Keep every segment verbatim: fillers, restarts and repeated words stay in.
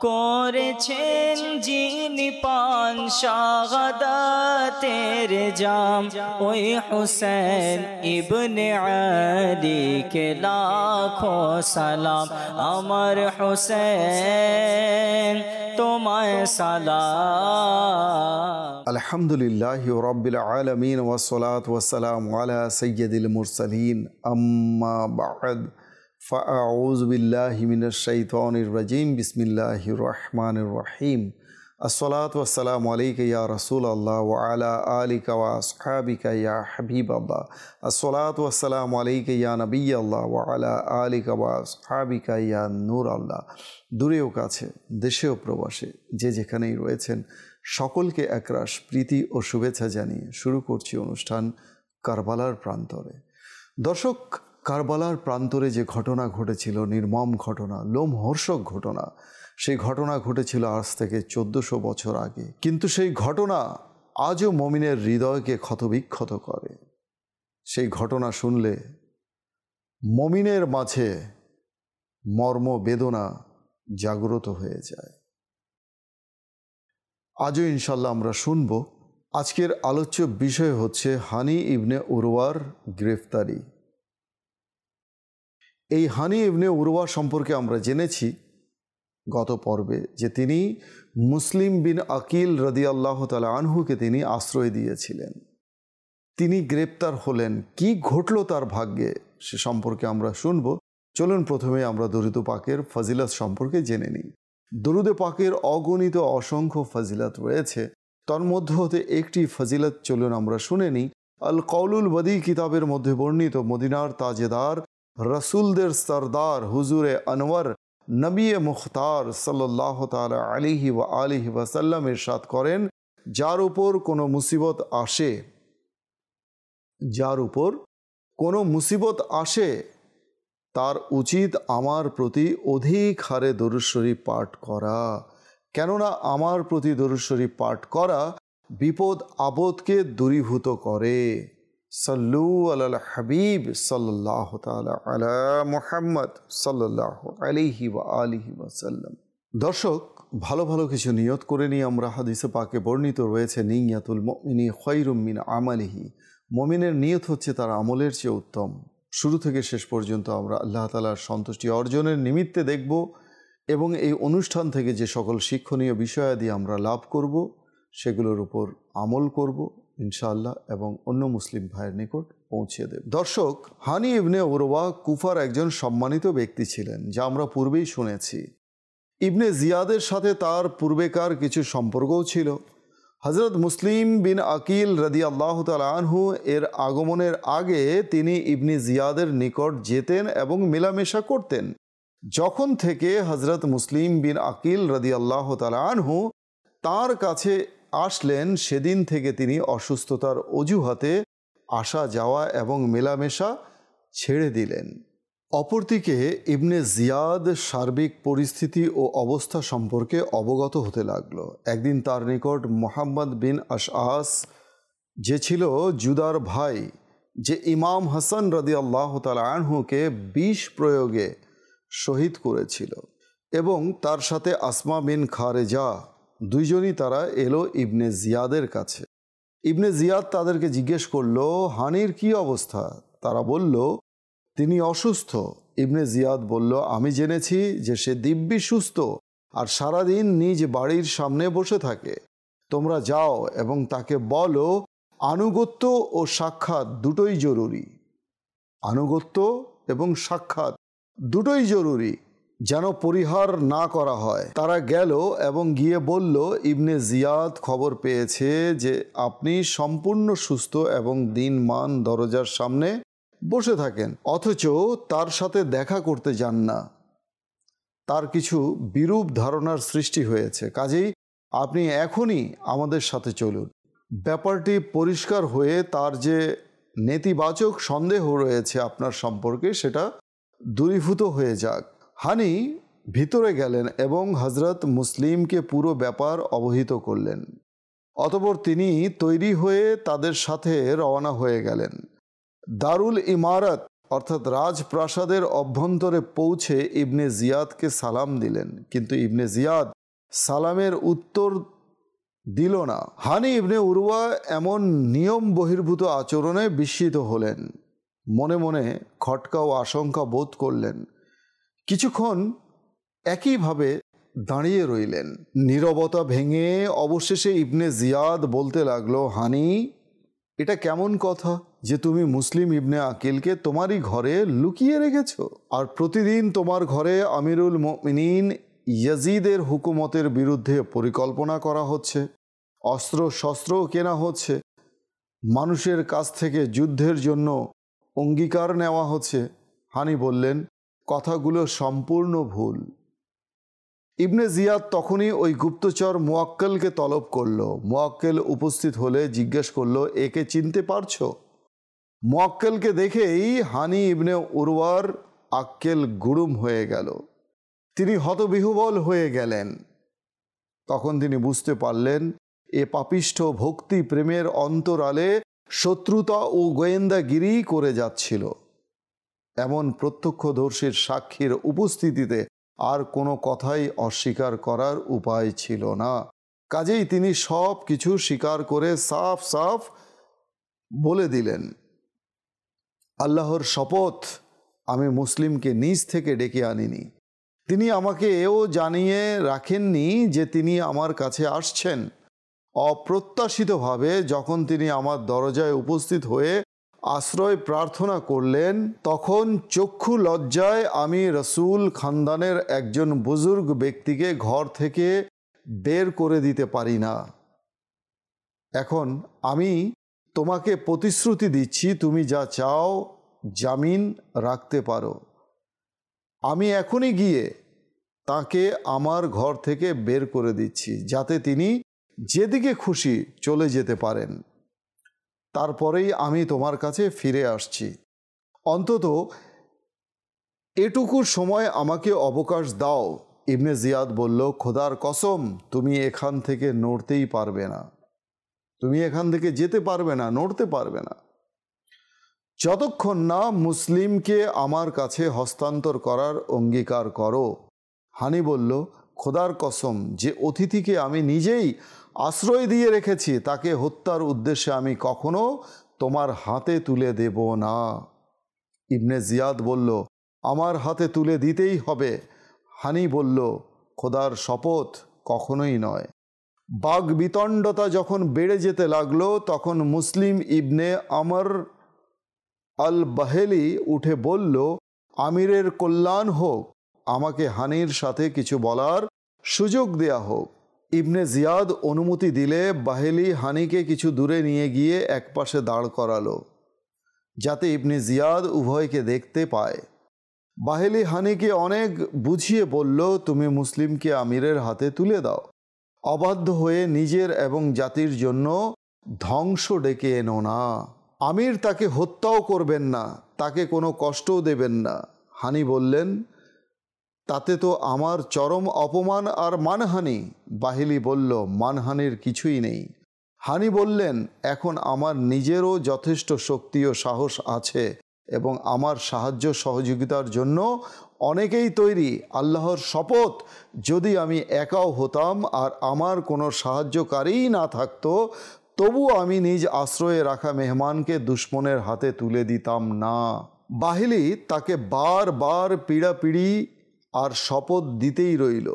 করেছেন যিনি পান শাহাদাতের জাম, ওই হুসেন ইবনে আলী কে লাখো সালাম। আমার হুসেন তোমায় সালাম। আলহামদুলিল্লাহি রাব্বিল আলামিন ওয়াসসালাতু ওয়াসসালামু আলা সাইয়্যিদিল মুরসালিন, আম্মা বা'দ, ফাআউযু বিল্লাহি মিনাশ শাইতানির রাজিম, বিসমিল্লাহির রহমানির রহিম। আসসালাতু ওয়াসসালামু আলাইকা ইয়া রাসূলাল্লাহ ওয়া আলা আলিকা ওয়া আসহাবিকা ইয়া হাবিবাল্লাহ। আসসালাতু ওয়াসসালামু আলাইকা ইয়া নবিয়াল্লাহ ওয়া আলা আলিকা ওয়া আসহাবিকা ইয়া নূরাল্লাহ। দূরেও কাছে, দেশেও প্রবাসে, যে যেখানেই রয়েছেন সকলকে একরাশ প্রীতি ও শুভেচ্ছা জানিয়ে শুরু করছি অনুষ্ঠান কারবালার প্রান্তরে। দর্শক, কারবালার প্রান্তরে যে ঘটনা ঘটেছিল, নির্মম ঘটনা, লোমহর্ষক ঘটনা, সেই ঘটনা ঘটেছিল আজ থেকে চোদ্দশো বছর আগে। কিন্তু সেই ঘটনা আজও মুমিনের হৃদয়কে ক্ষতবিক্ষত করে। সেই ঘটনা শুনলে মুমিনের মাঝে মর্ম বেদনা জাগ্রত হয়ে যায়। আজও ইনশাল্লাহ আমরা শুনব। আজকের আলোচ্য বিষয় হচ্ছে হানি ইবনে উরওয়ার গ্রেফতারি। এই হানি ইবনে উরওয়া সম্পর্কে আমরা জেনেছি গত পর্বে যে তিনি মুসলিম বিন আকিল রাদিয়াল্লাহু তাআলা আনহুকে তিনি আশ্রয় দিয়েছিলেন। তিনি গ্রেপ্তার হলেন। কি ঘটল তার ভাগ্যে সে সম্পর্কে আমরা শুনব। চলুন প্রথমে আমরা দরুদ পাকের ফজিলত সম্পর্কে জেনে নিই। দরুদে পাকের অগণিত অসংখ্য ফজিলত রয়েছে, তার মধ্যে হতে একটি ফজিলত চলুন আমরা শুনে নিই। আল কওলুল বদী কিতাবের মধ্যে বর্ণিত মদিনার তাজেদার, রসুলদের সরদার, হুজুরে আনওয়ার, নবী মুখতার সাল্লাল্লাহু তাআলা আলাইহি ওয়া আলিহি ওয়াসাল্লাম ইরশাদ করেন, যার উপর কোনো মুসিবত আসে যার উপর কোনো মুসিবত আসে তার উচিত আমার প্রতি অধিক হারে দরুদ শরীফ পাঠ করা। কেননা আমার প্রতি দরুদ শরীফ পাঠ করা বিপদ আপদকে দূরীভূত করে। সাল্লু আলাল হাবিব সাল্লাল্লাহু তাআলা আলা মুহাম্মদ সাল্লাল্লাহু আলাইহি ওয়া আলিহি ওয়াসাল্লাম। দর্শক, ভালো ভালো কিছু নিয়ত করে নিয়ে আমরা হাদিসে পাকে বর্ণিত রয়েছে, নিয়াতুল মুমিনি খায়রুম মিন আমালিহি। মুমিনের নিয়ত হচ্ছে তার আমলের চেয়ে উত্তম। শুরু থেকে শেষ পর্যন্ত আমরা আল্লাহ তাআলার সন্তুষ্টি অর্জনের নিমিত্তে দেখব এবং এই অনুষ্ঠান থেকে যে সকল শিক্ষণীয় বিষয়াদি আমরা লাভ করব সেগুলোর উপর আমল করব ইনশাআল্লাহ এবং অন্য মুসলিম ভাইয়ের নিকট পৌঁছে দেব। দর্শক, হানি ইবনে উরওয়া কুফার একজন সম্মানিত ব্যক্তি ছিলেন, যা আমরা পূর্বেই শুনেছি। ইবনে জিয়াদের সাথে তার পূর্বেকার কিছু সম্পর্কও ছিল। হজরত মুসলিম বিন আকিল রাদিয়াল্লাহু তাআলা আনহু এর আগমনের আগে তিনি ইবনে জিয়াদের নিকট যেতেন এবং মেলামেশা করতেন। যখন থেকে হজরত মুসলিম বিন আকিল রাদিয়াল্লাহু তাআলা আনহু তার কাছে আসলেন, সেদিন থেকে তিনি অসুস্থতার অজুহাতে আসা যাওয়া এবং মেলামেশা ছেড়ে দিলেন। অপরদিকে ইবনে জিয়াদ সার্বিক পরিস্থিতি ও অবস্থা সম্পর্কে অবগত হতে লাগল। একদিন তার নিকট মুহাম্মদ বিন আশআস, যে ছিল জুদার ভাই, যে ইমাম হাসান রাদিয়াল্লাহু তাআলা আনহুকে বিষ প্রয়োগে শহীদ করেছিল, এবং তার সাথে আসমা বিন খারেজা, দুইজনই তারা এলো ইবনে জিয়াদের কাছে। ইবনে জিয়াদ তাদেরকে জিজ্ঞেস করলো, হানির কি অবস্থা? তারা বলল, তিনি অসুস্থ। ইবনে জিয়াদ বলল, আমি জেনেছি যে সে দিব্যি সুস্থ আর সারাদিন নিজ বাড়ির সামনে বসে থাকে। তোমরা যাও এবং তাকে বলো, আনুগত্য ও সাক্ষাৎ দুটোই জরুরি। আনুগত্য এবং সাক্ষাৎ দুটোই জরুরি, যেন পরিহার না করা হয়। তারা গেল এবং গিয়ে বলল, ইবনে জিয়াদ খবর পেয়েছে যে আপনি সম্পূর্ণ সুস্থ এবং দিনমান দরজার সামনে বসে থাকেন, অথচ তার সাথে দেখা করতে যান না। তার কিছু বিরূপ ধারণার সৃষ্টি হয়েছে, কাজেই আপনি এখনই আমাদের সাথে চলুন। ব্যাপারটি পরিষ্কার হয়ে তার যে নেতিবাচক সন্দেহ রয়েছে আপনার সম্পর্কে সেটা দূরীভূত হয়ে যাক। হানি ভিতরে গেলেন এবং হজরত মুসলিমকে পুরো ব্যাপার অবহিত করলেন। অতঃপর তিনি তৈরি হয়ে তাদের সাথে রওনা হয়ে গেলেন। দারুল ইমারত অর্থাৎ রাজপ্রাসাদের অভ্যন্তরে পৌঁছে ইবনে জিয়াদকে সালাম দিলেন, কিন্তু ইবনে জিয়াদ সালামের উত্তর দিল না। হানি ইবনে উরওয়া এমন নিয়ম বহির্ভূত আচরণে বিস্মিত হলেন, মনে মনে খটকা ও আশঙ্কা বোধ করলেন। কিছুক্ষণ একইভাবে দাঁড়িয়ে রইলেন। নীরবতা ভেঙে অবশেষে ইবনে জিয়াদ বলতে লাগলো, হানি, এটা কেমন কথা যে তুমি মুসলিম ইবনে আকিলকে তোমারই ঘরে লুকিয়ে রেখেছ, আর প্রতিদিন তোমার ঘরে আমিরুল মুমিনিন ইয়াজিদের হুকুমতের বিরুদ্ধে পরিকল্পনা করা হচ্ছে, অস্ত্র শস্ত্রও কেনা হচ্ছে, মানুষের কাছ থেকে যুদ্ধের জন্য অঙ্গীকার নেওয়া হচ্ছে। হানি বললেন, কথাগুলো সম্পূর্ণ ভুল। ইবনে জিয়াদ তখনই ওই গুপ্তচর মুয়াক্কেলকে তলব করল। মুয়াক্কেল উপস্থিত হলে জিজ্ঞেস করল, একে চিনতে পারছো? মুয়াক্কেলকে দেখেই হানি ইবনে উরওয়ার আক্কেল গুড়ুম হয়ে গেল, তিনি হতবিহ্বল হয়ে গেলেন। তখন তিনি বুঝতে পারলেন এ পাপিষ্ঠ ভক্তি প্রেমের অন্তরালে শত্রুতা ও গোয়েন্দাগিরি করে যাচ্ছিল। এমন প্রত্যক্ষদর্শীর সাক্ষীর উপস্থিতিতে আর কোনো কথাই অস্বীকার করার উপায় ছিল না। কাজেই তিনি সব কিছু স্বীকার করে সাফ সাফ বলে দিলেন, আল্লাহর শপথ, আমি মুসলিমকে নিজ থেকে ডেকে আনিনি। তিনি আমাকে এও জানিয়ে রাখেননি যে তিনি আমার কাছে আসছেন। অপ্রত্যাশিতভাবে যখন তিনি আমার দরজায় উপস্থিত হয়ে আশ্রয় প্রার্থনা করলেন, তখন চক্ষু লজ্জায় আমি রসুল খানদানের একজন বুজুর্গ ব্যক্তিকে ঘর থেকে বের করে দিতে পারি না। এখন আমি তোমাকে প্রতিশ্রুতি দিচ্ছি, তুমি যা চাও জামিন রাখতে পারো। আমি এখনই গিয়ে তাকে আমার ঘর থেকে বের করে দিচ্ছি, যাতে তিনি যেদিকে খুশি চলে যেতে পারেন। তারপরেই আমি তোমার কাছে ফিরে আসছি। অন্তত এটুকু সময় আমাকে অবকাশ দাও। ইবনে জিয়াদ বলল, খোদার কসম, তুমি এখান থেকে নড়তেই পারবে না, তুমি এখান থেকে যেতে পারবে না, নড়তে পারবে না, যতক্ষণ না মুসলিমকে আমার কাছে হস্তান্তর করার অঙ্গীকার করো। হানি বলল, খোদার কসম, যে অতিথিকে আমি নিজেই আশ্রয় দিয়ে রেখেছি তাকে হত্যার উদ্দেশ্যে আমি কখনো তোমার হাতে তুলে দেব না। ইবনে জিয়াদ বলল, আমার হাতে তুলে দিতেই হবে। হানি বলল, খোদার শপথ, কখনোই নয়। বাগ বিতণ্ডতা যখন বেড়ে যেতে লাগলো, তখন মুসলিম ইবনে আমর আল বাহেলি উঠে বলল, আমিরের কল্যাণ হোক, আমাকে হানির সাথে কিছু বলার সুযোগ দেয়া হোক। ইবনে জিয়াদ অনুমতি দিলে বাহেলি হানিকে কিছু দূরে নিয়ে গিয়ে একপাশে দাঁড় করালো, যাতে ইবনে জিয়াদ উভয়কে দেখতে পায়। বাহেলি হানিকে অনেক বুঝিয়ে বলল, তুমি মুসলিমকে আমিরের হাতে তুলে দাও, অবাধ্য হয়ে নিজের এবং জাতির জন্য ধ্বংস ডেকে এনো না। আমির তাকে হত্যাও করবেন না, তাকে কোনো কষ্টও দেবেন না। হানি বললেন, তাতে তো আমার চরম অপমান আর মানহানি। বাহিলি বলল, মানহানির কিছুই নেই। হানি বললেন, এখন আমার নিজেরও যথেষ্ট শক্তি ও সাহস আছে এবং আমার সাহায্য সহযোগিতার জন্য অনেকেই তৈরি। আল্লাহর শপথ, যদি আমি একাও হতাম আর আমার কোনো সাহায্যকারীই না থাকতো, তবু আমি নিজ আশ্রয়ে রাখা মেহমানকে দুশ্মনের হাতে তুলে দিতাম না। বাহিলি তাকে বারবার পীড়াপিড়ি আর শপথ দিতেই রইল,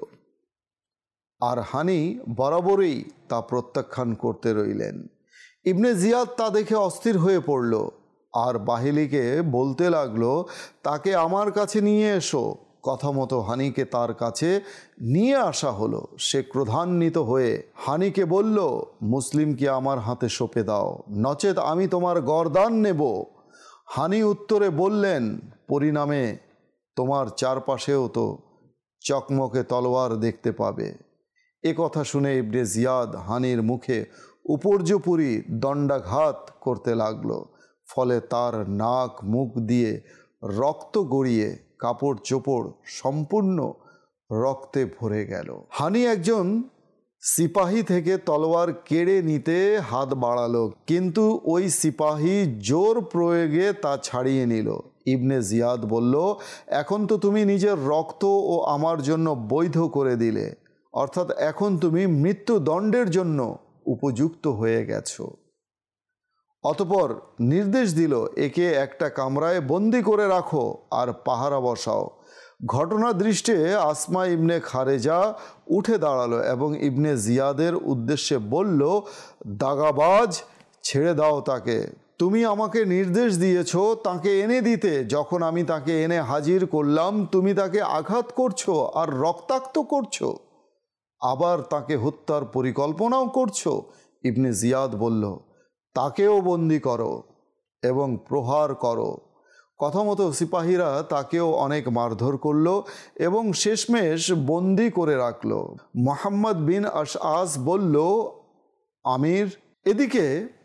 আর হানি বরাবরই তা প্রত্যাখ্যান করতে রইলেন। ইবনে জিয়াদ তা দেখে অস্থির হয়ে পড়ল আর বাহিলিকে বলতে লাগলো, তাকে আমার কাছে নিয়ে এসো। কথা মতো হানিকে তার কাছে নিয়ে আসা হলো। সে ক্রোধান্বিত হয়ে হানিকে বলল, মুসলিমকে আমার হাতে সঁপে দাও, নচেত আমি তোমার গর্দান নেব। হানি উত্তরে বললেন, পরিণামে তোমার চারপাশেও তো চকমকে তলোয়ার দেখতে পাবে। এ কথা শুনে ইবনে জিয়াদ হানির মুখে উপর্যুপরি দণ্ডাঘাত করতে লাগলো, ফলে তার নাক মুখ দিয়ে রক্ত গড়িয়ে কাপড় চোপড় সম্পূর্ণ রক্তে ভরে গেল। হানি একজন সিপাহী থেকে তলোয়ার কেড়ে নিতে হাত বাড়ালো, কিন্তু ওই সিপাহী জোর প্রয়োগে তা ছাড়িয়ে নিল। ইবনে জিয়াদ বলল, এখন তো তুমি নিজের রক্ত ও আমার জন্য বৈধ করে দিলে, অর্থাৎ এখন তুমি মৃত্যুদণ্ডের জন্য উপযুক্ত হয়ে গেছো। অতঃপর নির্দেশ দিল, একে একটা কামরায় বন্দি করে রাখো আর পাহারা বসাও। ঘটনা দৃষ্টে আসমা ইবনে খারেজা উঠে দাঁড়ালো এবং ইবনে জিয়াদের উদ্দেশ্যে বলল, দাগাবাজ, ছেড়ে দাও তাকে। তুমি আমাকে নির্দেশ দিয়েছ তাকে এনে দিতে, যখন আমি তাকে এনে হাজির করলাম তুমি তাকে আঘাত করছো আর রক্তাক্ত করছো, আবার তাকে হত্যার পরিকল্পনাও করছো। ইবনে জিয়াদ বলল, তাকেও বন্দি করো এবং প্রহার করো। কথা মতো সিপাহীরা তাকেও অনেক মারধর করলো এবং শেষমেশ বন্দি করে রাখলো। মুহাম্মদ বিন আশআস বলল, আমির, এদিকে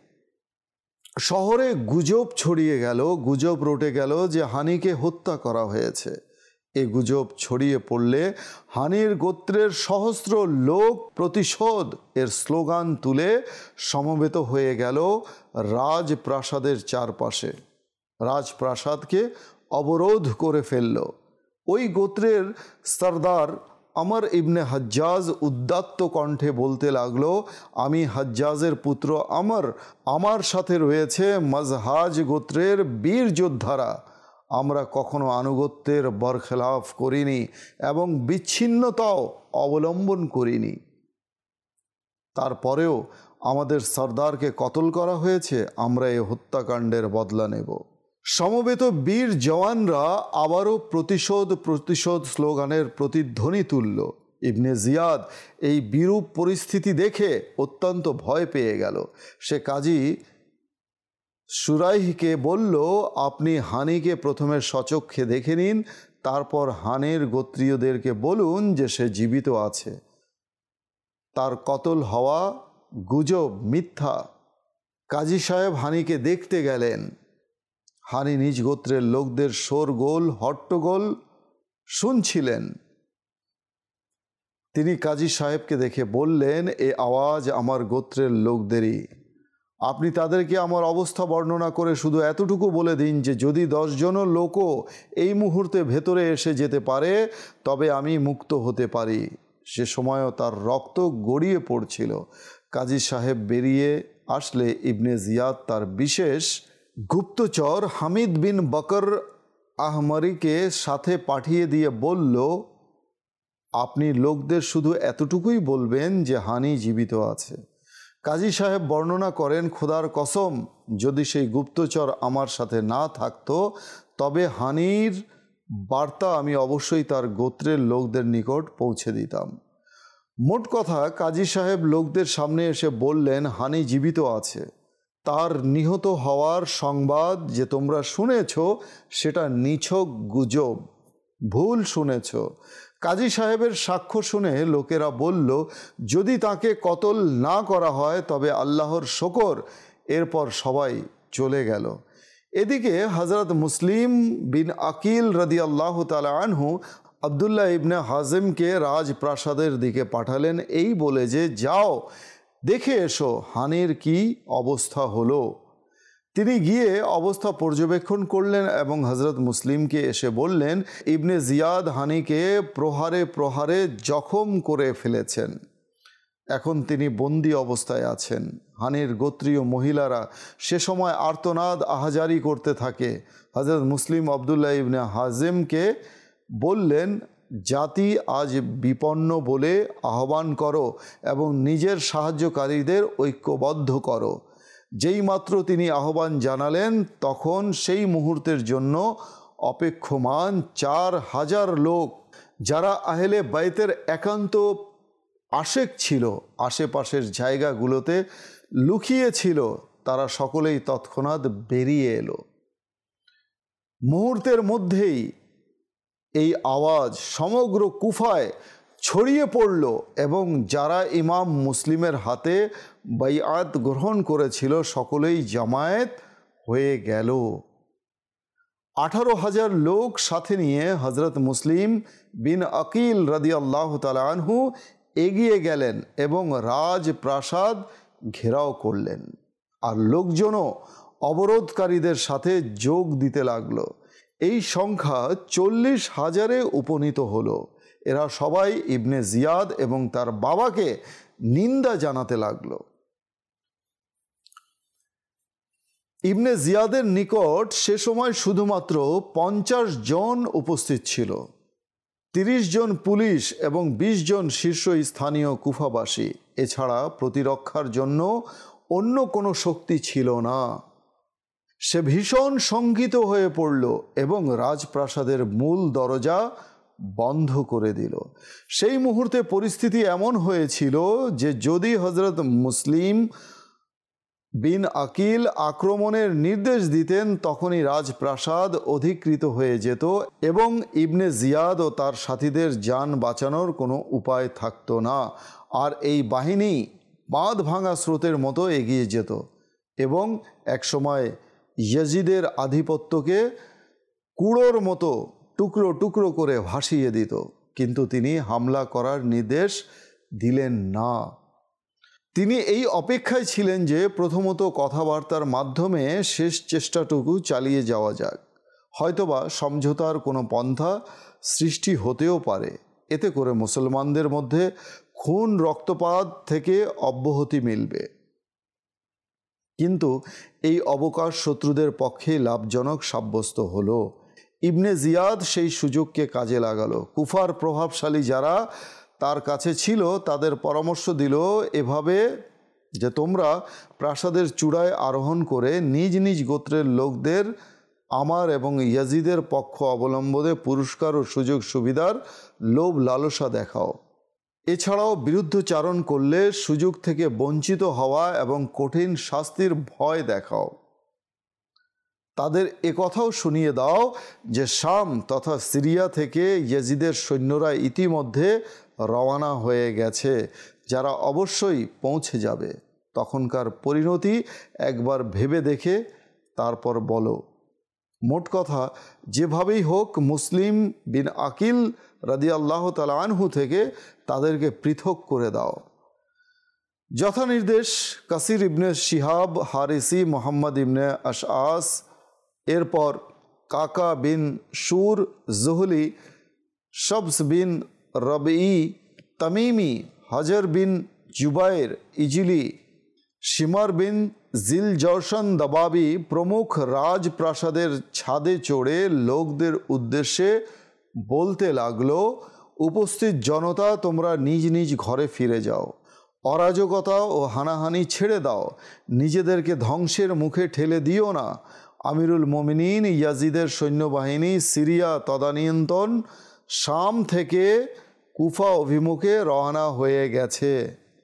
শহরে গুজব ছড়িয়ে গেল, গুজব রটে গেল যে হানিকে হত্যা করা হয়েছে। এ গুজব ছড়িয়ে পড়লে হানির গোত্রের সহস্র লোক প্রতিশোধ এর স্লোগান তুলে সমবেত হয়ে গেল রাজপ্রাসাদের চারপাশে। রাজপ্রাসাদকে অবরোধ করে ফেলল। ওই গোত্রের সরদার আমর ইবনে হাজ্জাজ উদ্দাত্ত কণ্ঠে বলতে লাগলো, আমি হাজ্জাজের পুত্র আমর, আমার সাথে রয়েছে মাজহাজ গোত্রের বীর যোদ্ধারা। আমরা কখনো আনুগত্যের বরখেলাফ করিনি এবং বিচ্ছিন্নতাও অবলম্বন করিনি। তারপরেও আমাদের সর্দারকে কতল করা হয়েছে, আমরা এই হত্যাকাণ্ডের বদলা নেব। সমবেত বীর জওয়ানরা আবারও প্রতিশোধ প্রতিশোধ স্লোগানের প্রতিধ্বনি তুলল। ইবনে জিয়াদ এই বিরূপ পরিস্থিতি দেখে অত্যন্ত ভয় পেয়ে গেল। সে কাজী সুরাইহকে বলল, আপনি হানিকে প্রথমে সচক্ষে দেখে নিন, তারপর হানির গোত্রীয়দেরকে বলুন যে সে জীবিত আছে। তার কতল হওয়া গুজব, মিথ্যা। কাজী সাহেব হানিকে দেখতে গেলেন। হানি নিজ গোত্রের লোকদের শোরগোল হট্টগোল শুনছিলেন। তিনি কাজী সাহেবকে দেখে বললেন, এ আওয়াজ আমার গোত্রের লোকদেরই। আপনি তাদেরকে আমার অবস্থা বর্ণনা করে শুধু এতটুকু বলে দিন যে যদি দশজনও লোকও এই মুহূর্তে ভেতরে এসে যেতে পারে তবে আমি মুক্ত হতে পারি। সে সময়ও তার রক্ত গড়িয়ে পড়ছিল। কাজী সাহেব বেরিয়ে আসলে ইবনে জিয়াদ তার বিশেষ গুপ্তচর হামিদ বিন বকর আহমরিকে সাথে পাঠিয়ে দিয়ে বলল, আপনি লোকদের শুধু এতটুকুই বলবেন যে হানি জীবিত আছে। কাজী সাহেব বর্ণনা করেন, খোদার কসম, যদি সেই গুপ্তচর আমার সাথে না থাকতো তবে হানির বার্তা আমি অবশ্যই তার গোত্রের লোকদের নিকট পৌঁছে দিতাম। মোট কথা, কাজী সাহেব লোকদের সামনে এসে বললেন, হানি জীবিত আছে। তার নিহত হওয়ার সংবাদ যে তোমরা শুনেছ সেটা নিছক গুজব, ভুল শুনেছ। কাজী সাহেবের সাক্ষ্য শুনে লোকেরা বলল, যদি তাকে কতল না করা হয় তবে আল্লাহর শকর। এরপর সবাই চলে গেল। এদিকে হজরত মুসলিম বিন আকিল রাদিয়াল্লাহু তাআলা আনহু আবদুল্লাহ ইবনে হাজিমকে রাজপ্রাসাদের দিকে পাঠালেন এই বলে যে, যাও দেখে এসো হানির কি অবস্থা হলো। তিনি গিয়ে অবস্থা পর্যবেক্ষণ করলেন এবং হজরত মুসলিমকে এসে বললেন, ইবনে জিয়াদ হানিকে প্রহারে প্রহারে জখম করে ফেলেছেন। এখন তিনি বন্দি অবস্থায় আছেন। হানির গোত্রীয় মহিলারা সে সময় আর্তনাদ আহাজারি করতে থাকে। হজরত মুসলিম আবদুল্লাহ ইবনে হাজিমকে বললেন, জাতি আজ বিপন্ন বলে আহ্বান করো এবং নিজের সাহায্যকারীদের ঐক্যবদ্ধ করো। যেই মাত্র তিনি আহ্বান জানালেন তখন সেই মুহূর্তের জন্য অপেক্ষমান চার হাজার লোক, যারা আহলে বাইতের একান্ত আশেক ছিল, আশেপাশের জায়গাগুলোতে লুকিয়ে ছিল, তারা সকলেই তৎক্ষণাৎ বেরিয়ে এলো। মুহূর্তের মধ্যেই এই আওয়াজ সমগ্র কুফায় ছড়িয়ে পড়ল এবং যারা ইমাম মুসলিমের হাতে বাইআত গ্রহণ করেছিল সকলেই জামায়াত হয়ে গেল। আঠারো হাজার লোক সাথে নিয়ে হজরত মুসলিম বিন আকিল রাদিয়াল্লাহু তাআলা আনহু এগিয়ে গেলেন এবং রাজপ্রাসাদ ঘেরাও করলেন। আর লোকজনও অবরোধকারীদের সাথে যোগ দিতে লাগলো। এই সংখ্যা চল্লিশ হাজারে উপনীত হলো। এরা সবাই ইবনে জিয়াদ এবং তার বাবাকে নিন্দা জানাতে লাগলো। ইবনে জিয়াদের নিকট সে সময় শুধুমাত্র পঞ্চাশ জন উপস্থিত ছিল। তিরিশ জন পুলিশ এবং বিশ জন শীর্ষস্থানীয় কুফাবাসী, এছাড়া প্রতিরক্ষার জন্য অন্য কোনো শক্তি ছিল না। সে ভীষণ শঙ্কিত হয়ে পড়ল এবং রাজপ্রাসাদের মূল দরজা বন্ধ করে দিল। সেই মুহূর্তে পরিস্থিতি এমন হয়েছিল যে যদি হযরত মুসলিম বিন আকিল আক্রমণের নির্দেশ দিতেন তখনই রাজপ্রাসাদ অধিকৃত হয়ে যেত এবং ইবনে জিয়াদ ও তার সাথীদের যান বাঁচানোর কোনো উপায় থাকতো না। আর এই বাহিনী বাঁধ ভাঙা স্রোতের মতো এগিয়ে যেত এবং একসময় ইয়াজিদের আধিপত্যকে কুড়োর মতো টুকরো টুকরো করে ভাসিয়ে দিত। কিন্তু তিনি হামলা করার নির্দেশ দিলেন না। তিনি এই অপেক্ষায় ছিলেন যে প্রথমত কথাবার্তার মাধ্যমে শেষ চেষ্টাটুকু চালিয়ে যাওয়া যাক, হয়তোবা সমঝোতার কোনো পন্থা সৃষ্টি হতেও পারে। এতে করে মুসলমানদের মধ্যে খুন রক্তপাত থেকে অব্যাহতি মিলবে। কিন্তু এই অবকাশ শত্রুদের পক্ষে লাভজনক সাব্যস্ত হলো। ইবনে জিয়াদ সেই সুযোগকে কাজে লাগালো। কুফার প্রভাবশালী যারা তার কাছে ছিল তাদের পরামর্শ দিল এভাবে যে তোমরা প্রাসাদের চূড়ায় আরোহণ করে নিজ নিজ গোত্রের লোকদের আমার এবং ইয়াজিদের পক্ষ অবলম্বনে পুরস্কার ও সুযোগ সুবিধার লোভ লালসা দেখাও। এছাড়াও বিরুদ্ধচারণ করলে সুযোগ থেকে বঞ্চিত হওয়া এবং কঠিন শাস্তির ভয় দেখাও। তাদের একথাও শুনিয়ে দাও যে শাম তথা সিরিয়া থেকে ইয়াজিদের সৈন্যরা ইতিমধ্যে রওনা হয়ে গেছে, যারা অবশ্যই পৌঁছে যাবে। তখনকার পরিণতি একবার ভেবে দেখে তারপর বলো। মোট কথা, যেভাবেই হোক মুসলিম বিন আকিল রাদিয়াল্লাহু তাআলা আনহু থেকে তাদেরকে পৃথক করে দাও। যথানির্দেশ কাসির ইবনে শিহাব, হারিসি, মোহাম্মদ ইবনে আশআস, এরপর কাকা বিন সুর, জুহলি, শবস বিন রবঈ, তামিমি, হাজার বিন জুবাইর ইজিলি, শিমার বিন জিল জওশন দাবাবি প্রমুখ রাজপ্রাসাদের ছাদে চড়ে লোকদের উদ্দেশ্যে বলতে লাগলো, উপস্থিত জনতা, তোমরা নিজ নিজ ঘরে ফিরে যাও। অরাজকতা ও হানাহানি ছেড়ে দাও। নিজেদেরকে ধ্বংসের মুখে ঠেলে দিও না। আমিরুল মোমিনিন ইয়াজিদের সৈন্যবাহিনী সিরিয়া তদানীন্তন শাম থেকে কুফা অভিমুখে রওনা হয়ে গেছে।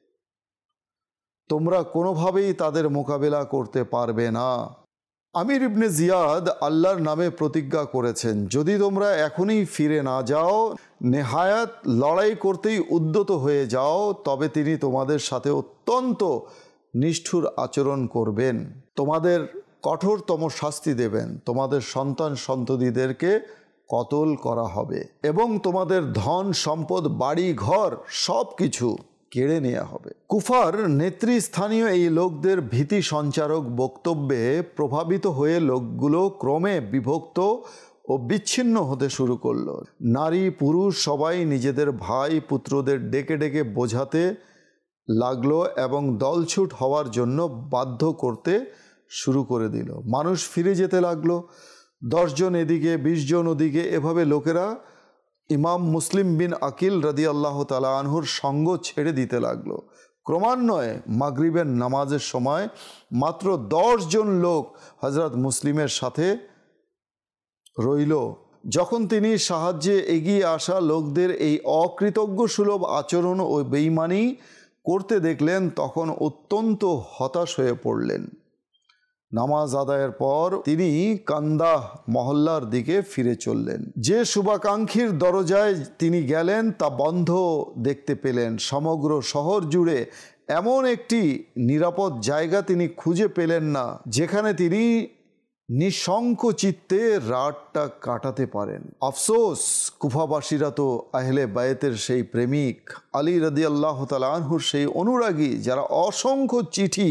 তোমরা কোনোভাবেই তাদের মোকাবেলা করতে পারবে না। আমির ইবনে জিয়াদ আল্লাহর নামে প্রতিজ্ঞা করেছেন, যদি তোমরা এখনই ফিরে না যাও, নেহায়াত লড়াই করতেই উদ্যত হয়ে যাও, তবে তিনি তোমাদের সাথে অত্যন্ত নিষ্ঠুর আচরণ করবেন, তোমাদের কঠোরতম শাস্তি দেবেন, তোমাদের সন্তান সন্ততিদেরকে কতল করা হবে এবং তোমাদের ধন সম্পদ, বাড়ি ঘর সব কিছু কেড়ে নেওয়া হবে। কুফার নেতৃস্থানীয় এই লোকদের ভীতি সঞ্চারক বক্তব্যে প্রভাবিত হয়ে লোকগুলো ক্রমে বিভক্ত ও বিচ্ছিন্ন হতে শুরু করলো। নারী পুরুষ সবাই নিজেদের ভাই পুত্রদের ডেকে ডেকে বোঝাতে লাগলো এবং দলছুট হওয়ার জন্য বাধ্য করতে শুরু করে দিল। মানুষ ফিরে যেতে লাগলো, দশজন এদিকে, বিশ জন ওদিকে। এভাবে লোকেরা ইমাম মুসলিম বিন আকিল রাদিয়াল্লাহু তাআলা আনহুর সঙ্গ ছেড়ে দিতে লাগলো। ক্রমান্বয়ে মাগরিবের নামাজের সময় মাত্র দশ জন লোক হযরত মুসলিমের সাথে রইল। যখন তিনি সাহায্যে এগিয়ে আসা লোকদের এই অকৃতজ্ঞ সুলভ আচরণ ও বেঈমানি করতে দেখলেন, তখন অত্যন্ত হতাশ হয়ে পড়লেন। নামাজ আদায়ের পর তিনি কান্দাহ মহল্লার দিকে ফিরে চললেন। যে শুভাকাঙ্ক্ষীর দরজায় তিনি গেলেন তা বন্ধ দেখতে পেলেন। সমগ্র শহর জুড়ে এমন একটি নিরাপদ জায়গা তিনি খুঁজে পেলেন না যেখানে তিনি নিঃশঙ্ক চিত্তে রাতটা কাটাতে পারেন। আফসোস, কুফাবাসীরা তো আহলে বায়েতের সেই প্রেমিক, আলী রাদিয়াল্লাহু তাআলা আনহুর সেই অনুরাগী, যারা অসংখ্য চিঠি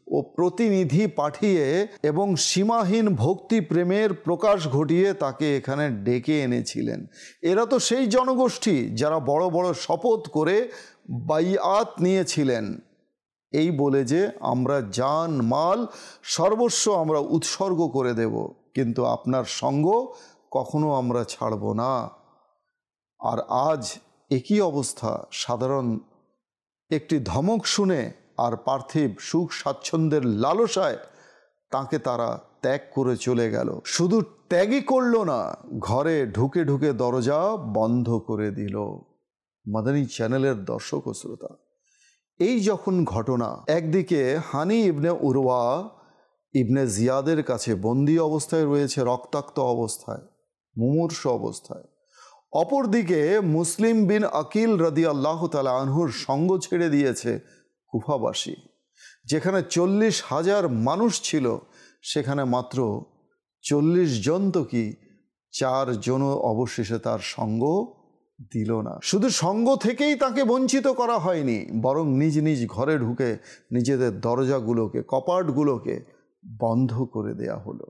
ও প্রতিনিধি পাঠিয়ে এবং সীমাহীন ভক্তি প্রেমের প্রকাশ ঘটিয়ে তাকে এখানে ডেকে এনেছিলেন। এরা তো সেই জনগোষ্ঠী যারা বড় বড় শপথ করে বাইআত নিয়েছিলেন, এই বলে যে আমরা জান মাল সর্বস্ব আমরা উৎসর্গ করে দেব, কিন্তু আপনার সঙ্গ কখনো আমরা ছাড়ব না। আর আজ একই অবস্থা, সাধারণ একটি ধমক শুনে আর পার্থিব সুখ স্বাচ্ছন্দ্যের লালসায় তাকে তারা ত্যাগ করে চলে গেল। শুধু ত্যাগই করল না, ঘরে ঢুকে ঢুকে দরজা বন্ধ করে দিল। মাদানী চ্যানেলের দর্শক ও শ্রোতা, এই যখন ঘটনা, একদিকে হানি ইবনে উরওয়া ইবনে জিয়াদের কাছে বন্দি অবস্থায় রয়েছে, রক্তাক্ত অবস্থায়, মুমূর্ষ অবস্থায়। অপরদিকে মুসলিম বিন আকিল রাদিয়াল্লাহু তাআলা আনহুর সঙ্গ ছেড়ে দিয়েছে কুফাবাসী। যেখানে চল্লিশ হাজার মানুষ ছিল, সেখানে মাত্র চল্লিশ জন তো কি চার জন অবশেষে তার সঙ্গ দিল না। শুধু সঙ্গ থেকেই তাকে বঞ্চিত করা হয়নি, বরং নিজ নিজ ঘরে ঢুকে নিজেদের দরজাগুলোকে, কপাটগুলোকে বন্ধ করে দেয়া হলো।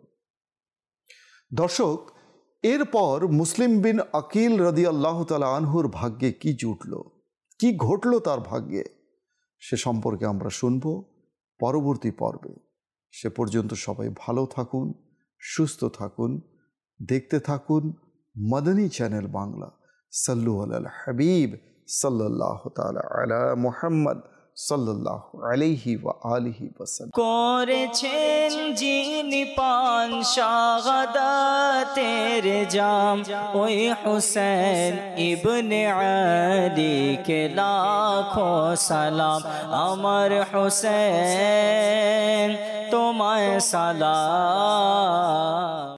দর্শক, এরপর মুসলিম বিন আকিল রাদিয়াল্লাহু তাআলা আনহুর ভাগ্যে কি জুটল, কি ঘটল তার ভাগ্যে, সে সম্পর্কে আমরা শুনব পরবর্তী পর্বে। সে পর্যন্ত সবাই ভালো থাকুন, সুস্থ থাকুন, দেখতে থাকুন মাদানী চ্যানেল বাংলা। সাল্লু আলাল হাবিব সাল্লাল্লাহু তাআলা আলা মুহাম্মদ সাল্লাল্লাহু আলাইহি ওয়া আলিহি ওয়াসাল্লাম। করেছেন যিনি পান শাহাদাতের জাম, ওই হুসেন ইবনে আলী কে লাখো সালাম। আমার হুসেন তোমায় সালাম।